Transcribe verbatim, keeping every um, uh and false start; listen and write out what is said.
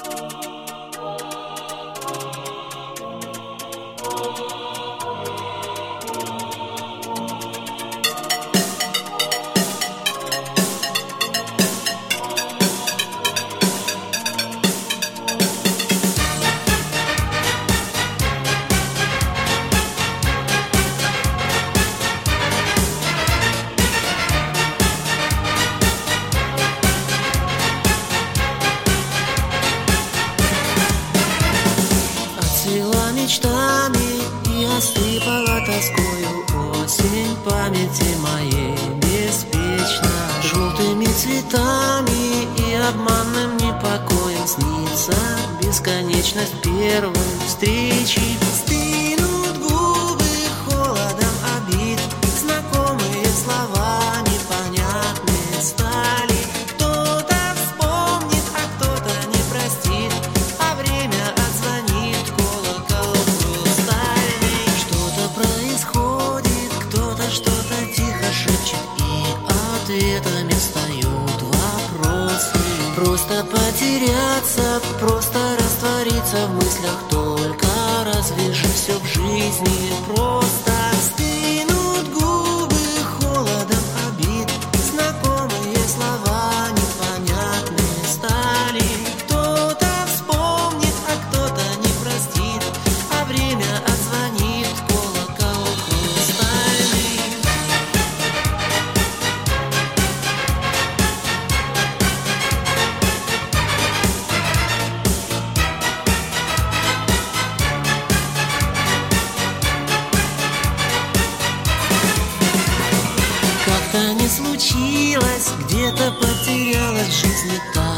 Отцвела мечтами и осыпала тоскою осень памяти моей беспечно. Желтыми цветами и обманным непокоем снится бесконечность первой встречи. Стынут губы холодом обид, знакомые слова непонятные стали. Кто-то вспомнит, а кто-то не простит, а время отзвонит колокол хрустальный. Что-то происходит, кто-то что-то тихо шепчет, и ответами встают вопросы. Просто потеряться, просто раствориться в мыслях, только разве же все в жизни просто? Стынут губы холодом обид, знакомые слова непонятные стали. Кто-то вспомнит, а кто-то не простит, а время отзвонит колокол хрустальный. Как-то не случилось, где-то потерялась в жизни та